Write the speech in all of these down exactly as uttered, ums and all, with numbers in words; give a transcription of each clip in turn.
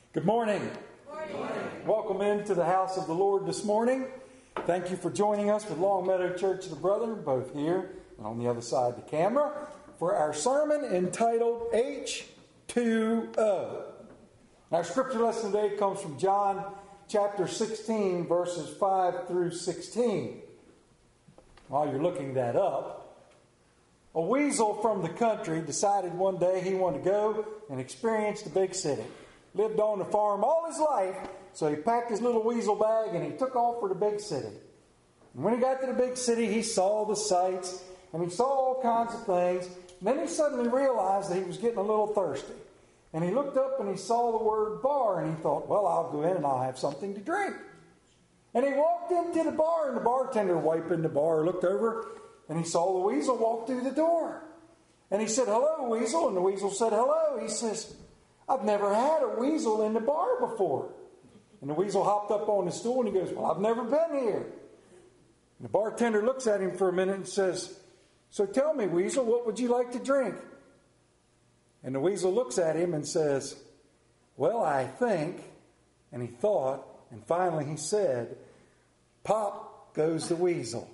Good morning. Good morning. Welcome into the house of the Lord this morning. Thank you for joining us with Long Meadow Church of the Brethren, both here and on the other side of the camera, for our sermon entitled H two O. Our scripture lesson today comes from John chapter sixteen, verses five through sixteen. While you're looking that up, a weasel from the country decided one day he wanted to go and experience the big city. Lived on the farm all his life, so he packed his little weasel bag and he took off for the big city. And when he got to the big city, he saw the sights and he saw all kinds of things. And then he suddenly realized that he was getting a little thirsty. And he looked up and he saw the word bar and he thought, well, I'll go in and I'll have something to drink. And he walked into the bar and the bartender wiping the bar looked over and he saw the weasel walk through the door. And he said, hello, weasel. And the weasel said, hello. He says, I've never had a weasel in the bar before. And the weasel hopped up on the stool and he goes, well, I've never been here. And the bartender looks at him for a minute and says, so tell me, weasel, what would you like to drink? And the weasel looks at him and says, well, I think, and he thought, and finally he said, pop goes the weasel.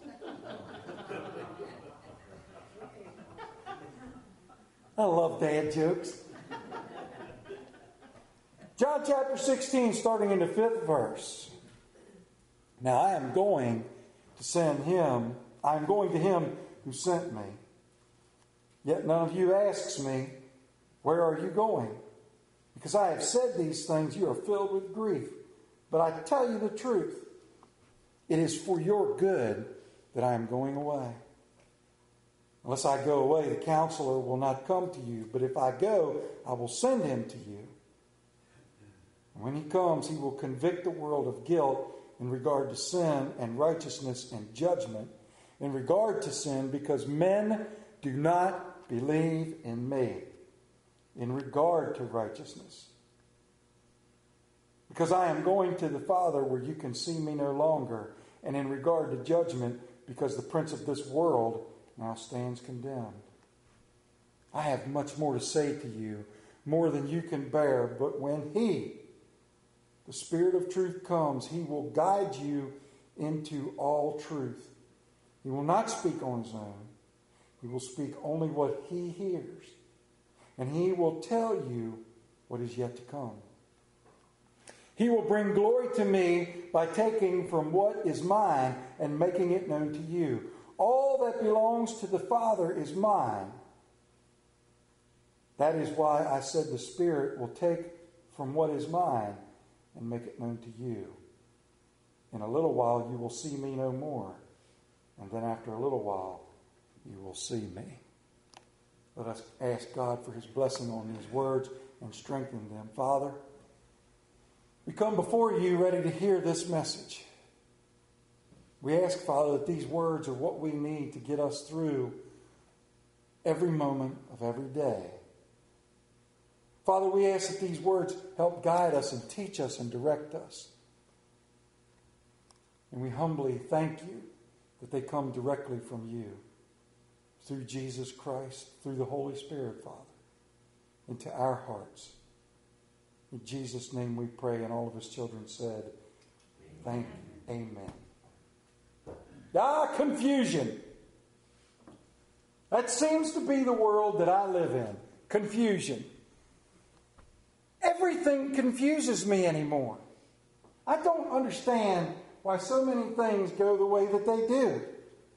I love dad jokes. John chapter sixteen, starting in the fifth verse. Now I am going to send him, I am going to him who sent me. Yet none of you asks me, where are you going? Because I have said these things, you are filled with grief. But I tell you the truth. It is for your good that I am going away. Unless I go away, the counselor will not come to you. But if I go, I will send him to you. And when he comes, he will convict the world of guilt in regard to sin and righteousness and judgment. In regard to sin, because men do not believe in me. In regard to righteousness, because I am going to the Father where you can see me no longer. And in regard to judgment, because the prince of this world now stands condemned. I have much more to say to you, more than you can bear. But when He, the Spirit of truth, comes, He will guide you into all truth. He will not speak on His own. He will speak only what He hears. And He will tell you what is yet to come. He will bring glory to me by taking from what is mine and making it known to you. All that belongs to the Father is mine. That is why I said the Spirit will take from what is mine and make it known to you. In a little while you will see me no more. And then after a little while you will see me. Let us ask God for His blessing on these words and strengthen them. Father, we come before you ready to hear this message. We ask, Father, that these words are what we need to get us through every moment of every day. Father, we ask that these words help guide us and teach us and direct us. And we humbly thank you that they come directly from you. Through Jesus Christ, through the Holy Spirit, Father, into our hearts. In Jesus' name we pray, and all of His children said, thank you. Amen. Ah, confusion. That seems to be the world that I live in. Confusion. Everything confuses me anymore. I don't understand why so many things go the way that they do.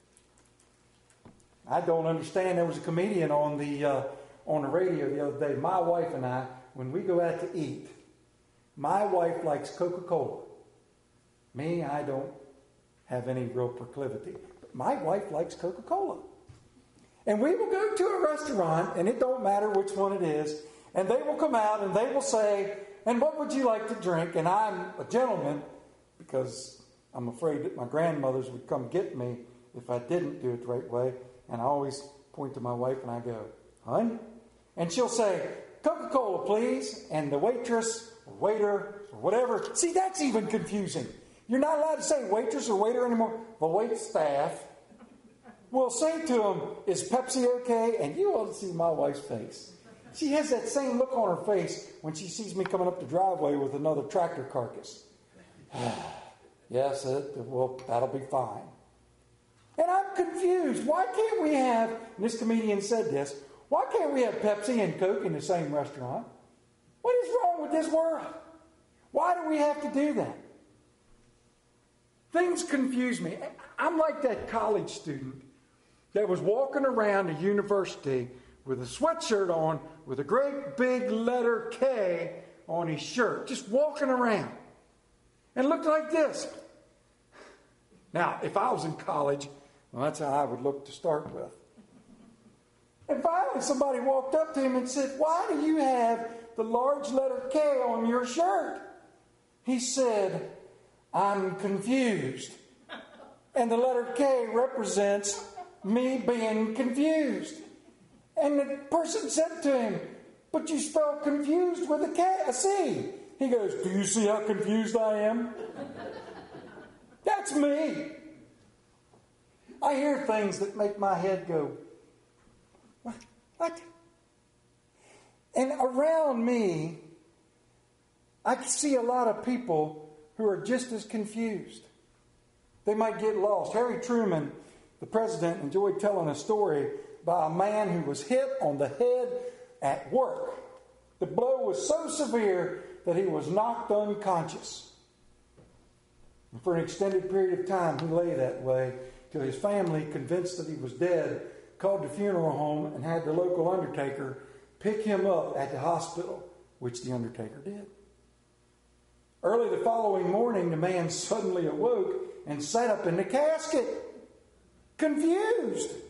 I don't understand. There was a comedian on the uh, on the radio the other day. My wife and I, when we go out to eat, my wife likes Coca-Cola. Me, I don't have any real proclivity. But my wife likes Coca-Cola. And we will go to a restaurant, and it don't matter which one it is, and they will come out and they will say, and what would you like to drink? And I'm a gentleman because I'm afraid that my grandmothers would come get me if I didn't do it the right way. And I always point to my wife and I go, hun? And she'll say, Coca-Cola, please. And the waitress or waiter or whatever. See, that's even confusing. You're not allowed to say waitress or waiter anymore. The wait staff will say to them, is Pepsi okay? And you ought to see my wife's face. She has that same look on her face when she sees me coming up the driveway with another tractor carcass. Yes, it, well, that'll be fine. And I'm confused. Why can't we have, and this comedian said this, why can't we have Pepsi and Coke in the same restaurant? What is wrong with this world? Why do we have to do that? Things confuse me. I'm like that college student that was walking around a university with a sweatshirt on with a great big letter K on his shirt, just walking around. And looked like this. Now, if I was in college, well, that's how I would look to start with. And finally, somebody walked up to him and said, "Why do you have the large letter K on your shirt?" He said, "I'm confused." And the letter K represents me being confused. And the person said to him, "But you spell confused with a K, a C." He goes, "Do you see how confused I am?" That's me. I hear things that make my head go, what? What? And around me, I see a lot of people who are just as confused. They might get lost. Harry Truman, the president, enjoyed telling a story by a man who was hit on the head at work. The blow was so severe that he was knocked unconscious. And for an extended period of time, he lay that way till his family, convinced that he was dead, called the funeral home and had the local undertaker pick him up at the hospital, which the undertaker did. Early the following morning, the man suddenly awoke and sat up in the casket, confused.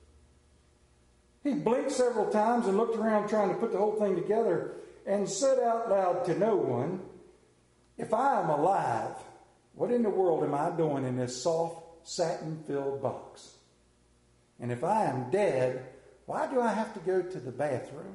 He blinked several times and looked around trying to put the whole thing together and said out loud to no one, "If I am alive, what in the world am I doing in this soft, satin-filled box? And if I am dead, why do I have to go to the bathroom?"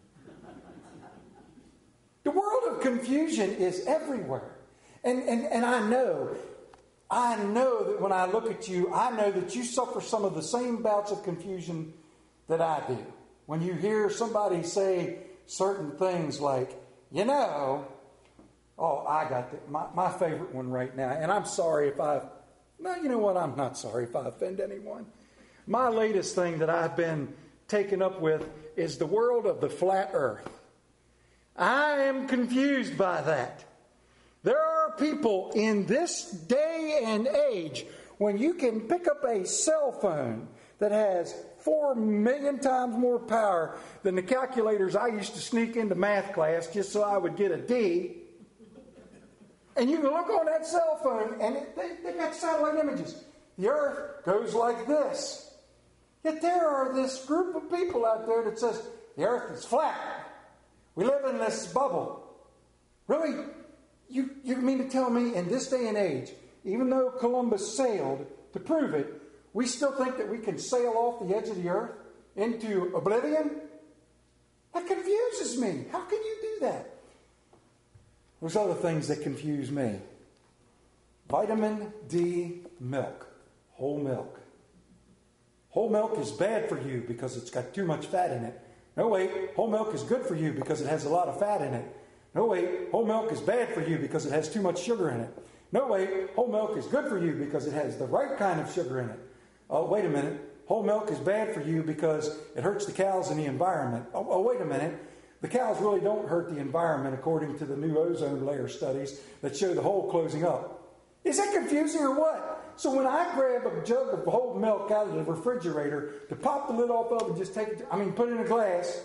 The world of confusion is everywhere. And, and, and I know, I know that when I look at you, I know that you suffer some of the same bouts of confusion that I do. When you hear somebody say certain things like, you know, oh, I got the, my, my favorite one right now. And I'm sorry if I've, no, you know what? I'm not sorry if I offend anyone. My latest thing that I've been taken up with is the world of the flat earth. I am confused by that. There are people in this day and age when you can pick up a cell phone that has four million times more power than the calculators I used to sneak into math class just so I would get a D. And you can look on that cell phone and it, they, they got satellite images. The earth goes like this. Yet there are this group of people out there that says the earth is flat. We live in this bubble. Really? You, you mean to tell me in this day and age, even though Columbus sailed to prove it, we still think that we can sail off the edge of the earth into oblivion? That confuses me. How can you do that? There's other things that confuse me. Vitamin D milk. Whole milk. Whole milk is bad for you because it's got too much fat in it. No, wait, whole milk is good for you because it has a lot of fat in it. No, wait, whole milk is bad for you because it has too much sugar in it. No, wait, whole milk is good for you because it has the right kind of sugar in it. Oh, wait a minute, whole milk is bad for you because it hurts the cows and the environment. Oh, oh, wait a minute, the cows really don't hurt the environment according to the new ozone layer studies that show the hole closing up. Is that confusing or what? So when I grab a jug of whole milk out of the refrigerator to pop the lid off of and just take it, I mean, put it in a glass,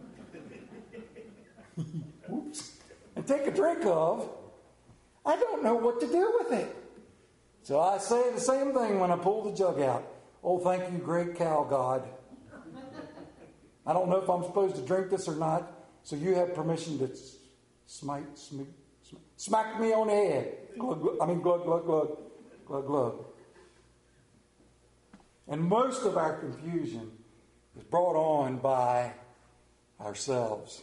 whoops, and take a drink of, I don't know what to do with it. So I say the same thing when I pull the jug out. Oh, thank you, great cow God. I don't know if I'm supposed to drink this or not, so you have permission to smite, smite, smite smack me on the head. Glug, glug, I mean, glug, glug, glug. Glug, glug. And most of our confusion is brought on by ourselves.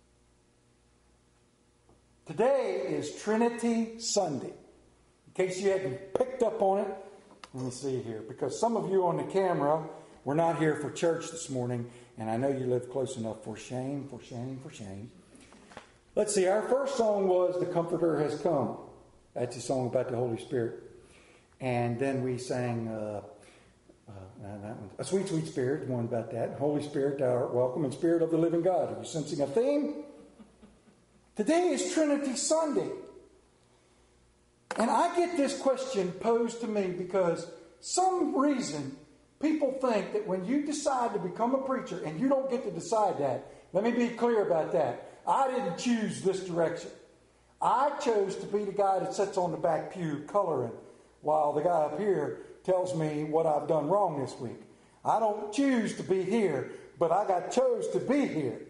Today is Trinity Sunday. In case you hadn't picked up on it, let me see here, because some of you on the camera We're not here for church this morning, and I know you live close enough. For shame, for shame, for shame. Let's see, our first song was The Comforter Has Come. That's a song about the Holy Spirit. And then we sang uh, uh, that one, A Sweet, Sweet Spirit, one about that. Holy Spirit, thou art welcome, and Spirit of the living God. Are you sensing a theme? Today is Trinity Sunday. And I get this question posed to me because some reason people think that when you decide to become a preacher, and you don't get to decide that, let me be clear about that. I didn't choose this direction. I chose to be the guy that sits on the back pew coloring while the guy up here tells me what I've done wrong this week. I don't choose to be here, but I got chose to be here.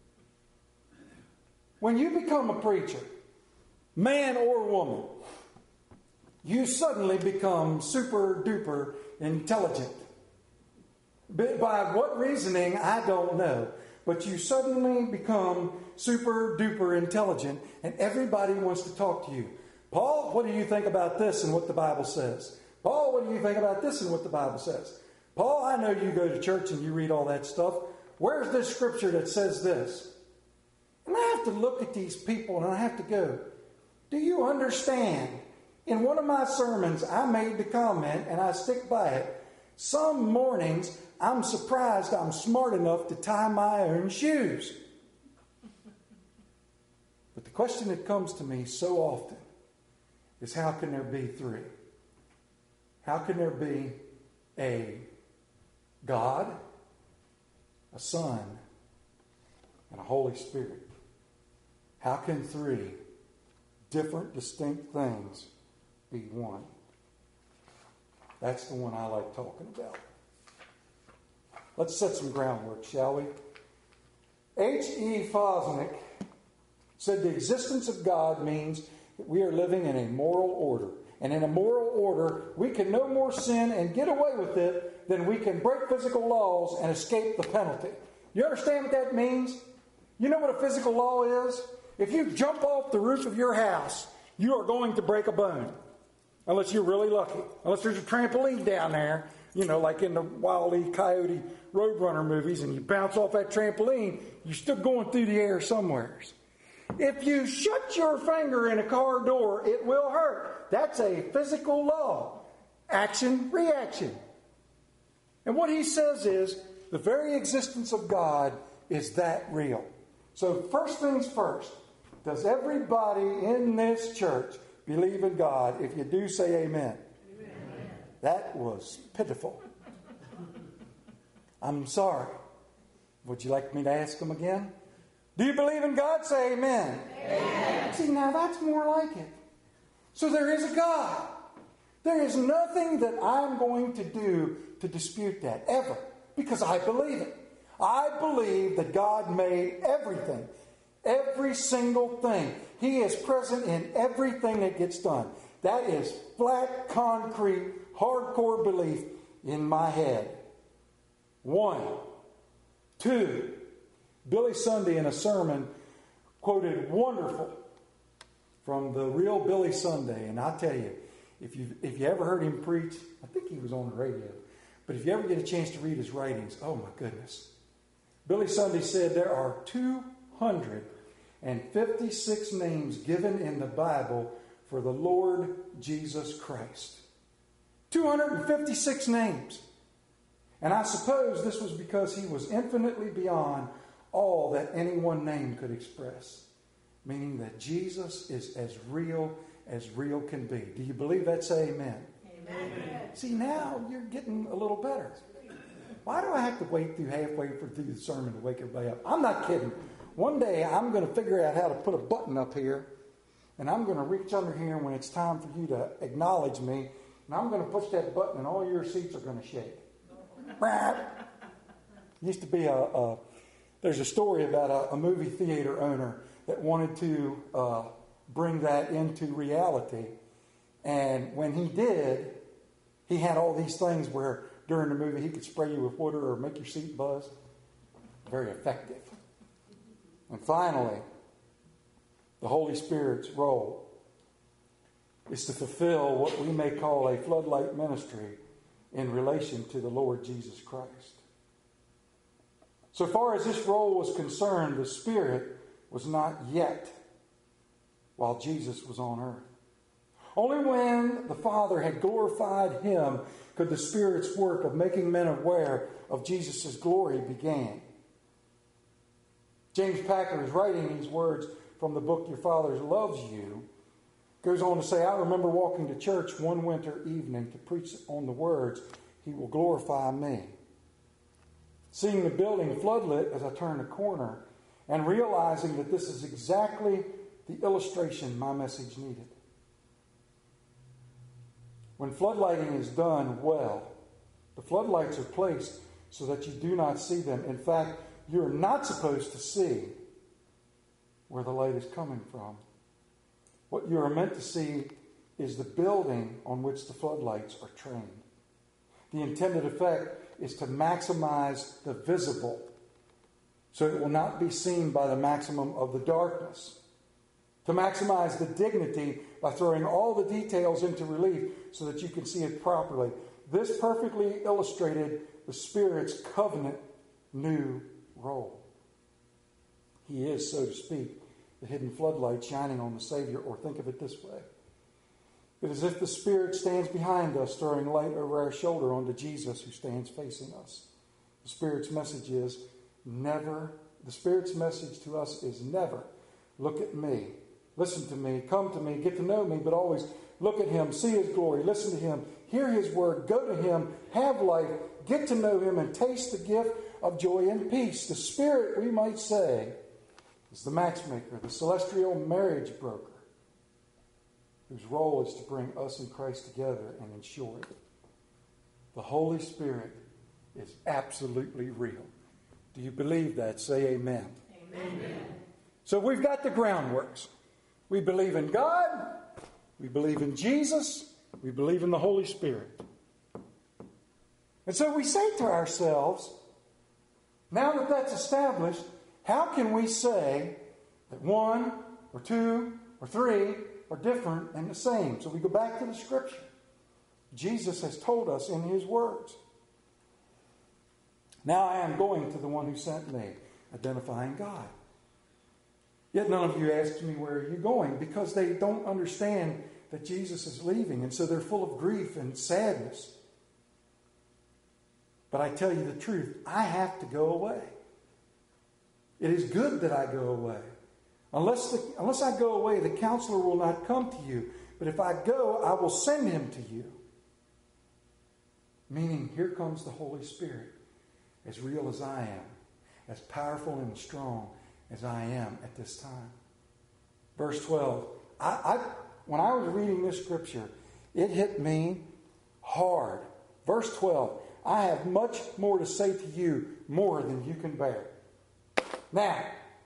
When you become a preacher, man or woman, you suddenly become super duper intelligent. By what reasoning, I don't know. But you suddenly become super duper intelligent, and everybody wants to talk to you. Paul, what do you think about this and what the Bible says? Paul, what do you think about this and what the Bible says? Paul, I know you go to church and you read all that stuff. Where's this scripture that says this? And I have to look at these people and I have to go, do you understand? In one of my sermons, I made the comment, and I stick by it. Some mornings, I'm surprised I'm smart enough to tie my own shoes. But the question that comes to me so often is, how can there be three? How can there be a God, a Son, and a Holy Spirit? How can three different, distinct things be one? That's the one I like talking about. Let's set some groundwork, shall we? H E Fosnick said the existence of God means that we are living in a moral order. And in a moral order, we can no more sin and get away with it than we can break physical laws and escape the penalty. You understand what that means? You know what a physical law is? If you jump off the roof of your house, you are going to break a bone. Unless you're really lucky. Unless there's a trampoline down there, you know, like in the Wile E. Coyote Roadrunner movies, and you bounce off that trampoline, you're still going through the air somewheres. If you shut your finger in a car door, it will hurt. That's a physical law. Action, reaction. And what he says is, the very existence of God is that real. So first things first, does everybody in this church believe in God? If you do, say amen. Amen. That was pitiful. I'm sorry. Would you like me to ask them again? Do you believe in God? Say amen. Amen. See, now that's more like it. So there is a God. There is nothing that I'm going to do to dispute that, ever. Because I believe it. I believe that God made everything. Every single thing. He is present in everything that gets done. That is flat, concrete, hardcore belief in my head. One. Two. Billy Sunday in a sermon quoted wonderful from the real Billy Sunday. And I tell you, if you if you ever heard him preach, I think he was on the radio. But if you ever get a chance to read his writings, oh my goodness. Billy Sunday said there are two hundred fifty-six names given in the Bible for the Lord Jesus Christ. two hundred fifty-six names. And I suppose this was because he was infinitely beyond all that any one name could express. Meaning that Jesus is as real as real can be. Do you believe that? Say amen. Amen. See, now you're getting a little better. Why do I have to wait through halfway for through the sermon to wake everybody up? I'm not kidding. One day I'm going to figure out how to put a button up here, and I'm going to reach under here when it's time for you to acknowledge me, and I'm going to push that button and all your seats are going to shake. Used to be a, a there's a story about a, a movie theater owner that wanted to uh, bring that into reality, and when he did, he had all these things where during the movie he could spray you with water or make your seat buzz. Very effective. And finally, the Holy Spirit's role is to fulfill what we may call a floodlight ministry in relation to the Lord Jesus Christ. So far as this role was concerned, the Spirit was not yet while Jesus was on earth. Only when the Father had glorified him could the Spirit's work of making men aware of Jesus' glory begin. James Packer is writing these words from the book Your Father Loves You. Goes on to say, I remember walking to church one winter evening to preach on the words, He will glorify me. Seeing the building floodlit as I turned the corner and realizing that this is exactly the illustration my message needed. When floodlighting is done well, the floodlights are placed so that you do not see them. In fact, you're not supposed to see where the light is coming from. What you are meant to see is the building on which the floodlights are trained. The intended effect is to maximize the visible, so it will not be seen by the maximum of the darkness. To maximize the dignity by throwing all the details into relief so that you can see it properly. This perfectly illustrated the Spirit's covenant new role. He is, so to speak, the hidden floodlight shining on the Savior, or think of it this way. It is as if the Spirit stands behind us, throwing light over our shoulder onto Jesus who stands facing us. The Spirit's message is never, the Spirit's message to us is never, look at me, listen to me, come to me, get to know me, but always look at Him, see His glory, listen to Him, hear His word, go to Him, have life, get to know Him, and taste the gift of joy and peace. The Spirit, we might say, is the matchmaker, the celestial marriage broker, whose role is to bring us and Christ together and ensure it. The Holy Spirit is absolutely real. Do you believe that? Say amen. Amen. So we've got the groundworks. We believe in God. We believe in Jesus. We believe in the Holy Spirit. And so we say to ourselves, now that that's established, how can we say that one or two or three are different and the same? So we go back to the Scripture. Jesus has told us in His words. Now I am going to the one who sent me, identifying God. Yet none of you asked me, where are you going? Because they don't understand that Jesus is leaving, and so they're full of grief and sadness. But I tell you the truth, I have to go away. It is good that I go away. Unless, the, unless I go away, the counselor will not come to you. But if I go, I will send him to you. Meaning, here comes the Holy Spirit, as real as I am, as powerful and strong as I am at this time. Verse twelve. I, I, when I was reading this scripture, it hit me hard. Verse twelve. I have much more to say to you, more than you can bear. Now,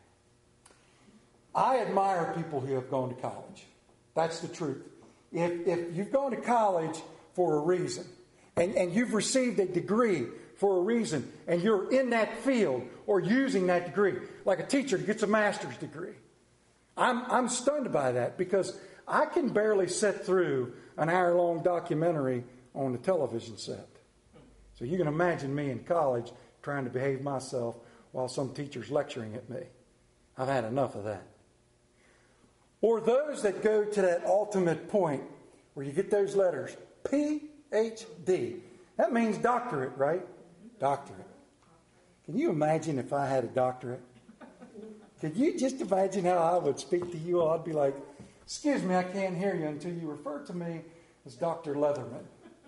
I admire people who have gone to college. That's the truth. If, if you've gone to college for a reason, and, and you've received a degree for a reason, and you're in that field or using that degree, like a teacher who gets a master's degree, I'm, I'm stunned by that, because I can barely sit through an hour-long documentary on a television set. So you can imagine me in college trying to behave myself while some teacher's lecturing at me. I've had enough of that. Or those that go to that ultimate point where you get those letters, P H D. That means doctorate, right? Doctorate. Can you imagine if I had a doctorate? Can you just imagine how I would speak to you? I'd be like, excuse me, I can't hear you until you refer to me as Doctor Leatherman.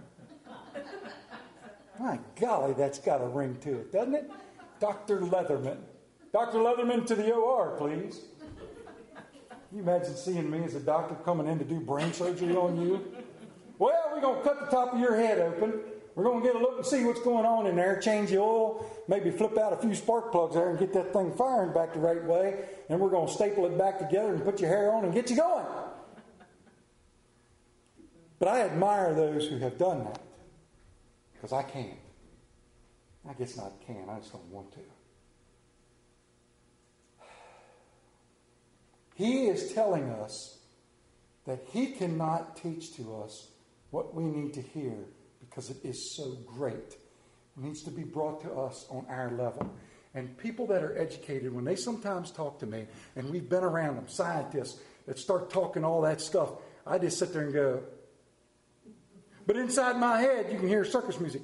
My golly, that's got a ring to it, doesn't it? Doctor Leatherman. Doctor Leatherman to the O R, please. Can you imagine seeing me as a doctor coming in to do brain surgery on you? Well, we're going to cut the top of your head open. We're going to get a look and see what's going on in there, change the oil, maybe flip out a few spark plugs there and get that thing firing back the right way. And we're going to staple it back together and put your hair on and get you going. But I admire those who have done that, because I can't. I guess not can. I just don't want to. He is telling us that He cannot teach to us what we need to hear, because it is so great. It needs to be brought to us on our level. And people that are educated, when they sometimes talk to me, and we've been around them, scientists that start talking all that stuff, I just sit there and go. But inside my head, you can hear circus music.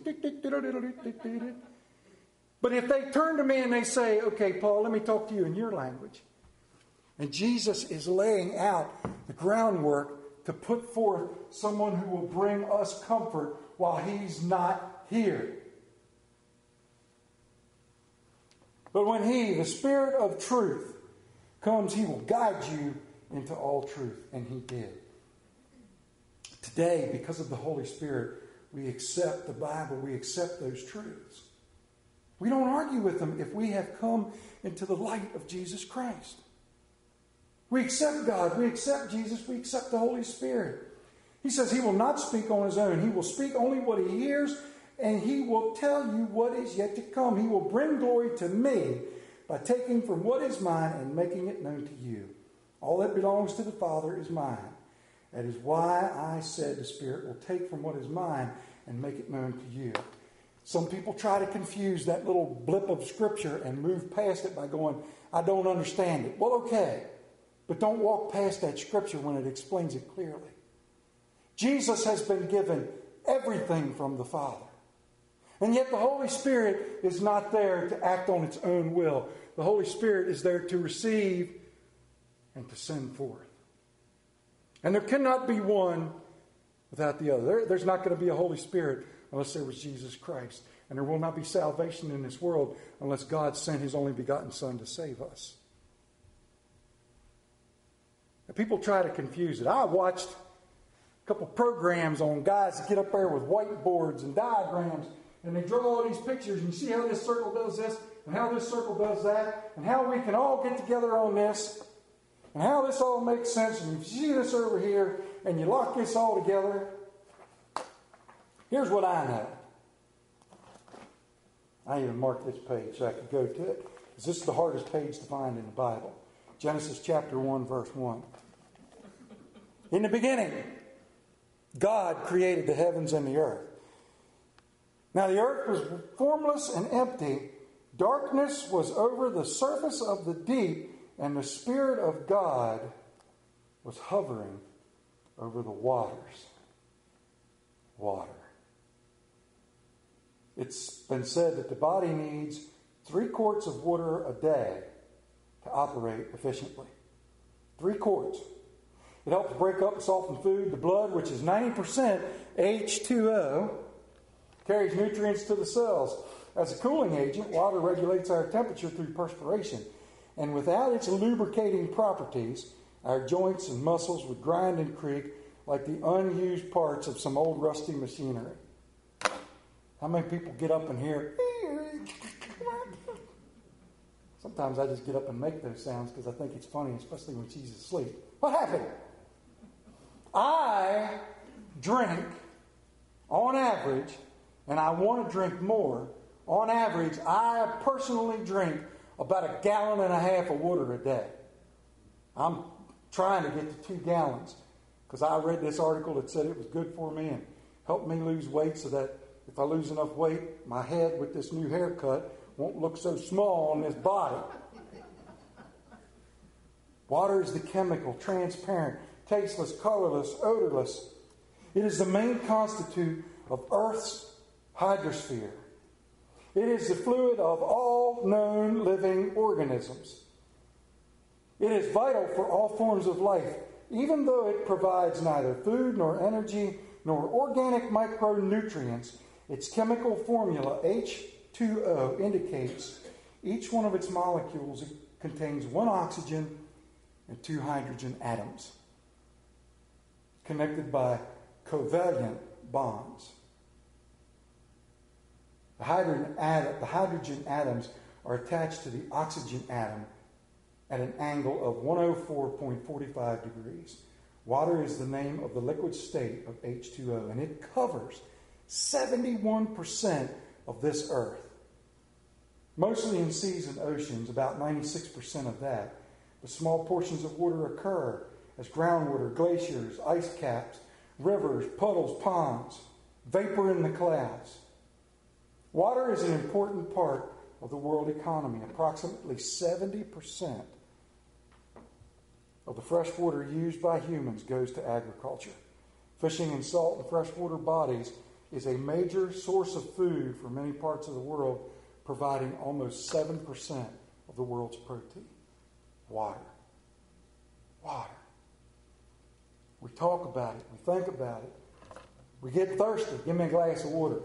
But if they turn to me and they say, okay, Paul, let me talk to you in your language. And Jesus is laying out the groundwork to put forth someone who will bring us comfort while he's not here. But when he, the Spirit of truth, comes, he will guide you into all truth. And he did. Today, because of the Holy Spirit, we accept the Bible. We accept those truths. We don't argue with them if we have come into the light of Jesus Christ. We accept God. We accept Jesus. We accept the Holy Spirit. He says he will not speak on his own. He will speak only what he hears, and he will tell you what is yet to come. He will bring glory to me by taking from what is mine and making it known to you. All that belongs to the Father is mine. That is why I said the Spirit will take from what is mine and make it known to you. Some people try to confuse that little blip of Scripture and move past it by going, I don't understand it. Well, okay. But don't walk past that Scripture when it explains it clearly. Jesus has been given everything from the Father. And yet the Holy Spirit is not there to act on its own will. The Holy Spirit is there to receive and to send forth. And there cannot be one without the other. There, there's not going to be a Holy Spirit unless there was Jesus Christ. And there will not be salvation in this world unless God sent his only begotten Son to save us. Now, people try to confuse it. I watched a couple programs on guys that get up there with whiteboards and diagrams, and they draw all these pictures, and you see how this circle does this, and how this circle does that, and how we can all get together on this, and how this all makes sense, and you see this over here, and you lock this all together. Here's what I know. I even marked this page so I could go to it, because this is the hardest page to find in the Bible. Genesis chapter one, verse one. In the beginning, God created the heavens and the earth. Now the earth was formless and empty. Darkness was over the surface of the deep, and the Spirit of God was hovering over the waters. Water. It's been said that the body needs three quarts of water a day to operate efficiently. Three quarts. It helps break up and soften food. The blood, which is ninety percent H two O, carries nutrients to the cells. As a cooling agent, water regulates our temperature through perspiration. And without its lubricating properties, our joints and muscles would grind and creak like the unused parts of some old rusty machinery. How many people get up and hear? Sometimes I just get up and make those sounds because I think it's funny, especially when she's asleep. What happened? I drink, on average, and I want to drink more, on average, I personally drink about a gallon and a half of water a day. I'm trying to get to two gallons because I read this article that said it was good for me and helped me lose weight so that if I lose enough weight, my head with this new haircut won't look so small on this body. Water is the chemical, transparent, tasteless, colorless, odorless. It is the main constituent of Earth's hydrosphere. It is the fluid of all known living organisms. It is vital for all forms of life, even though it provides neither food nor energy nor organic micronutrients. Its chemical formula, H two O, indicates each one of its molecules contains one oxygen and two hydrogen atoms, connected by covalent bonds. The hydrogen, atom, the hydrogen atoms are attached to the oxygen atom at an angle of one hundred four point four five degrees. Water is the name of the liquid state of H two O, and it covers seventy-one percent of this earth. Mostly in seas and oceans, about ninety-six percent of that. But small portions of water occur as groundwater, glaciers, ice caps, rivers, puddles, ponds. vapor in the clouds. Water is an important part of the world economy. Approximately seventy percent of the fresh water used by humans goes to agriculture. Fishing in salt and freshwater bodies is a major source of food for many parts of the world, providing almost seven percent of the world's protein. Water. Water. We talk about it. We think about it. We get thirsty. Give me a glass of water.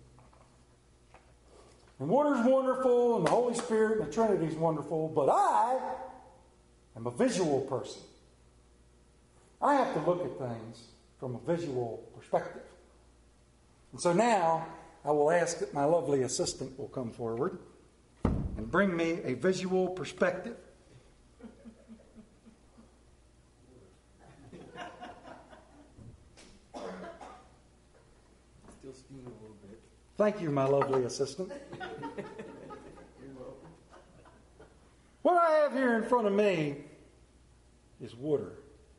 And water's wonderful, and the Holy Spirit and the Trinity's wonderful, but I am a visual person. I have to look at things from a visual perspective. And so now I will ask that my lovely assistant will come forward and bring me a visual perspective. Still steam a little bit. Thank you, my lovely assistant. What I have here in front of me is water.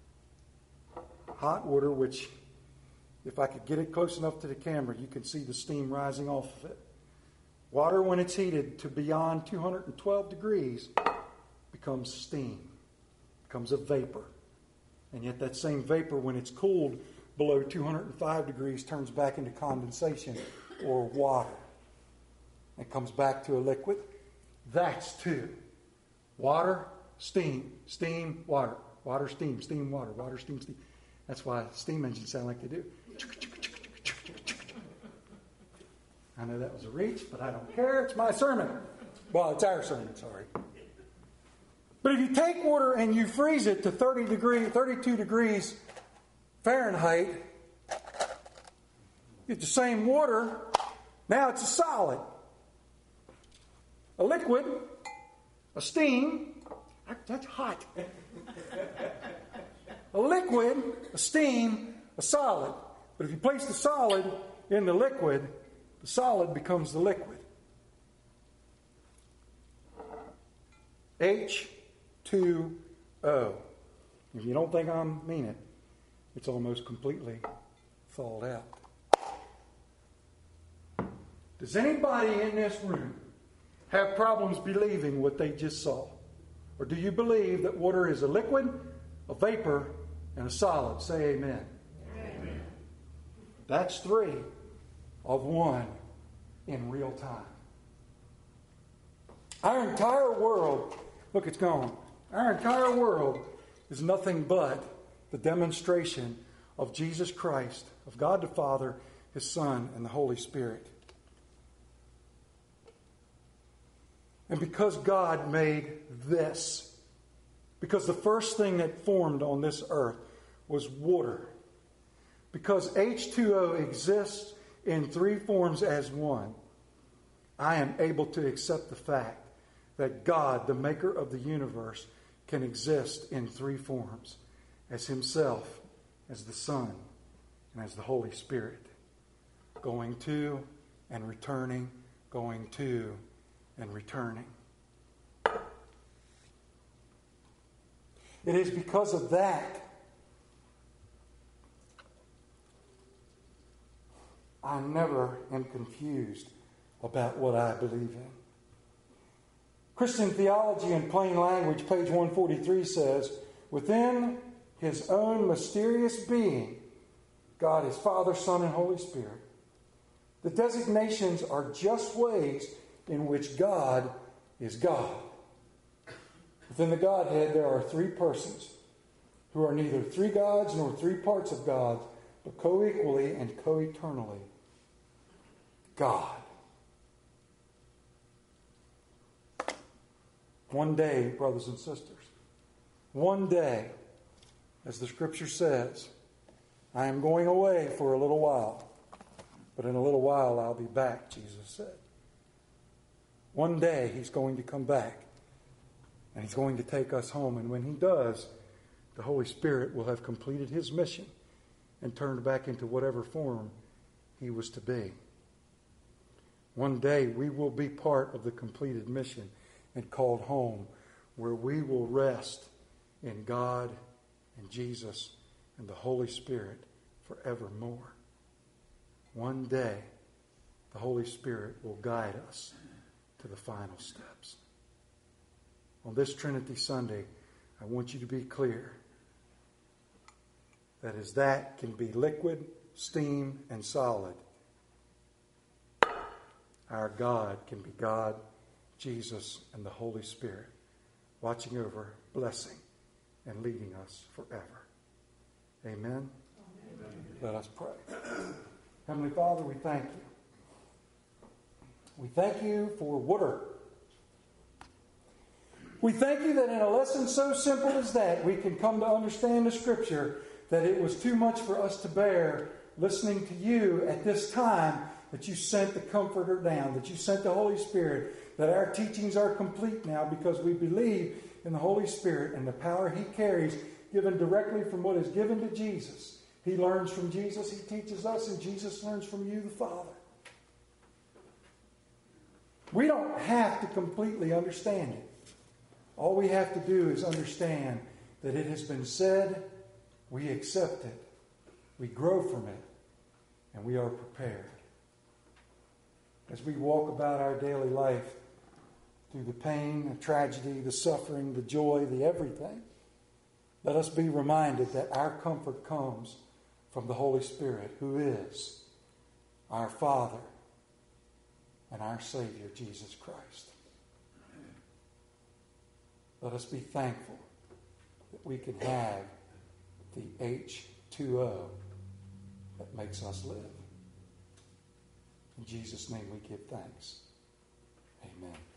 Hot water, which, if I could get it close enough to the camera, you can see the steam rising off of it. Water, when it's heated to beyond two hundred twelve degrees, becomes steam, becomes a vapor. And yet that same vapor, when it's cooled below two hundred five degrees, turns back into condensation or water. It comes back to a liquid. That's two. Water, steam, steam, water. Water, steam, steam, water. Water, steam, steam. That's why steam engines sound like they do. I know that was a reach, but I don't care. It's my sermon. Well, it's our sermon, sorry. But if you take water and you freeze it to thirty degrees, thirty-two degrees Fahrenheit, you get the same water. Now it's a solid. A liquid, a steam, that's hot. A liquid, a steam, a solid. But if you place the solid in the liquid, the solid becomes the liquid. H two O. If you don't think I mean it, it's almost completely thawed out. Does anybody in this room have problems believing what they just saw? Or do you believe that water is a liquid, a vapor, and a solid? Say amen. Amen. That's three of one in real time. Our entire world, look, it's gone. Our entire world is nothing but the demonstration of Jesus Christ, of God the Father, His Son, and the Holy Spirit. And because God made this, because the first thing that formed on this earth was water, because H two O exists in three forms as one, I am able to accept the fact that God, the maker of the universe, can exist in three forms, as Himself, as the Son, and as the Holy Spirit, going to and returning, going to and returning. It is because of that I never am confused about what I believe in. Christian Theology in Plain Language, page one forty-three says, within His own mysterious being, God is Father, Son, and Holy Spirit. The designations are just ways in which God is God. Within the Godhead, there are three persons who are neither three gods nor three parts of God, but co-equally and co-eternally God. One day, brothers and sisters, one day, as the Scripture says, I am going away for a little while, but in a little while I'll be back, Jesus said. One day He's going to come back, and He's going to take us home, and when He does, the Holy Spirit will have completed His mission and turned back into whatever form He was to be. One day we will be part of the completed mission and called home, where we will rest in God and Jesus and the Holy Spirit forevermore. one day the Holy Spirit will guide us to the final steps. On this Trinity Sunday, I want you to be clear that as that can be liquid, steam, and solid, our God can be God, Jesus, and the Holy Spirit, watching over, blessing, and leading us forever. Amen? Amen. Let us pray. Heavenly Father, we thank you. We thank you for water. We thank you that in a lesson so simple as that, we can come to understand the Scripture, that it was too much for us to bear listening to you at this time, that you sent the Comforter down, that you sent the Holy Spirit, that our teachings are complete now because we believe in the Holy Spirit and the power He carries, given directly from what is given to Jesus. He learns from Jesus, He teaches us, and Jesus learns from you, the Father. We don't have to completely understand it. All we have to do is understand that it has been said, we accept it, we grow from it, and we are prepared. As we walk about our daily life through the pain, the tragedy, the suffering, the joy, the everything, let us be reminded that our comfort comes from the Holy Spirit, who is our Father and our Savior, Jesus Christ. Let us be thankful that we can have the H two O that makes us live. In Jesus' name we give thanks. Amen.